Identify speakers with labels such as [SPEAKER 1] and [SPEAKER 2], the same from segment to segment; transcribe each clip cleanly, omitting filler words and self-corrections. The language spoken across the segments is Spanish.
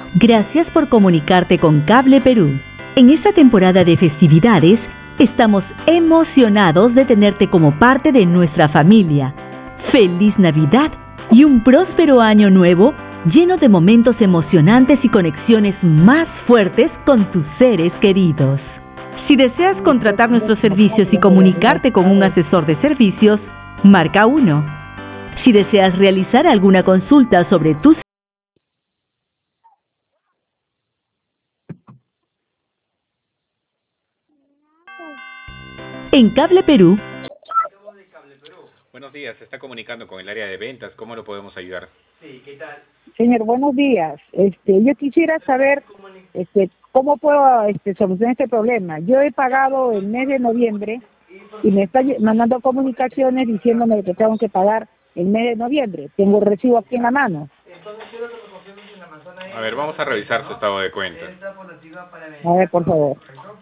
[SPEAKER 1] Gracias por comunicarte con Cable Perú. En esta temporada de festividades, estamos emocionados de tenerte como parte de nuestra familia. ¡Feliz Navidad y un próspero año nuevo lleno de momentos emocionantes y conexiones más fuertes con tus seres queridos! Si deseas contratar nuestros servicios y comunicarte con un asesor de servicios, marca 1. Si deseas realizar alguna consulta sobre tus... En Cable Perú...
[SPEAKER 2] Buenos días, se está comunicando con el área de ventas. ¿Cómo lo podemos ayudar?
[SPEAKER 3] Sí, ¿qué tal?
[SPEAKER 4] Señor, buenos días. Yo quisiera saber cómo puedo solucionar este problema. Yo he pagado el mes de noviembre y me está mandando comunicaciones diciéndome que tengo que pagar el mes de noviembre. Tengo el recibo aquí en la mano.
[SPEAKER 2] A ver, vamos a revisar su estado de cuenta.
[SPEAKER 4] A ver, por favor.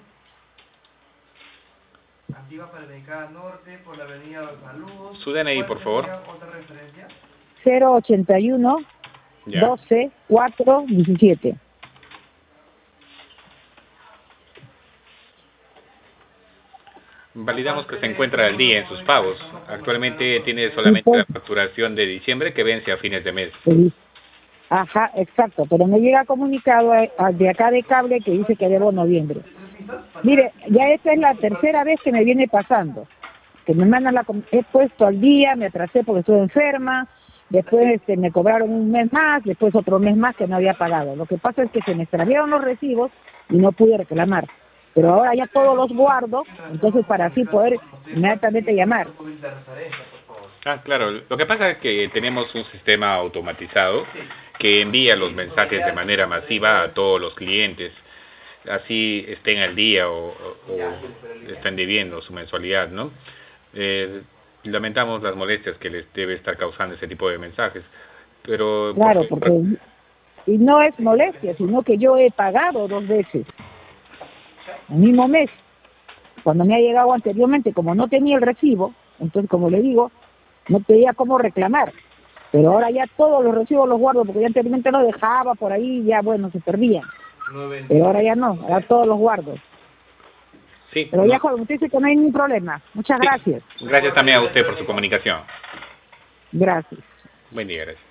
[SPEAKER 3] Antigua Panamericana Norte, por la avenida Salud.
[SPEAKER 2] Su DNI, por favor.
[SPEAKER 3] ¿Otra referencia?
[SPEAKER 4] 081 12 4 17.
[SPEAKER 2] Validamos que se encuentra al día en sus pagos. Actualmente tiene solamente la facturación de diciembre que vence a fines de mes.
[SPEAKER 4] Ajá, exacto, pero me llega comunicado de acá de Cable que dice que debo noviembre. Mire, ya esta es la tercera vez que me viene pasando, que me mandan he puesto al día, me atrasé porque estuve enferma, después me cobraron un mes más, después otro mes más que no había pagado. Lo que pasa es que se me extraviaron los recibos y no pude reclamar, pero ahora ya todos los guardo, entonces para así poder inmediatamente llamar.
[SPEAKER 2] Ah, claro. Lo que pasa es que tenemos un sistema automatizado que envía los mensajes de manera masiva a todos los clientes. Así estén al día o estén debiendo su mensualidad, ¿no? Lamentamos las molestias que les debe estar causando ese tipo de mensajes, pero...
[SPEAKER 4] Claro, porque... Y no es molestia, sino que yo he pagado 2 veces, el mismo mes. Cuando me ha llegado anteriormente, como no tenía el recibo, entonces, como le digo, no tenía cómo reclamar. Pero ahora ya todos los recibos los guardo, porque ya anteriormente los dejaba por ahí y ya, bueno, se perdían. Pero ahora ya no, ahora todos los guardo.
[SPEAKER 2] Sí.
[SPEAKER 4] Pero ya, joven, usted dice que no hay ningún problema. Muchas gracias.
[SPEAKER 2] Gracias también a usted por su comunicación.
[SPEAKER 4] Gracias.
[SPEAKER 2] Buen día, gracias.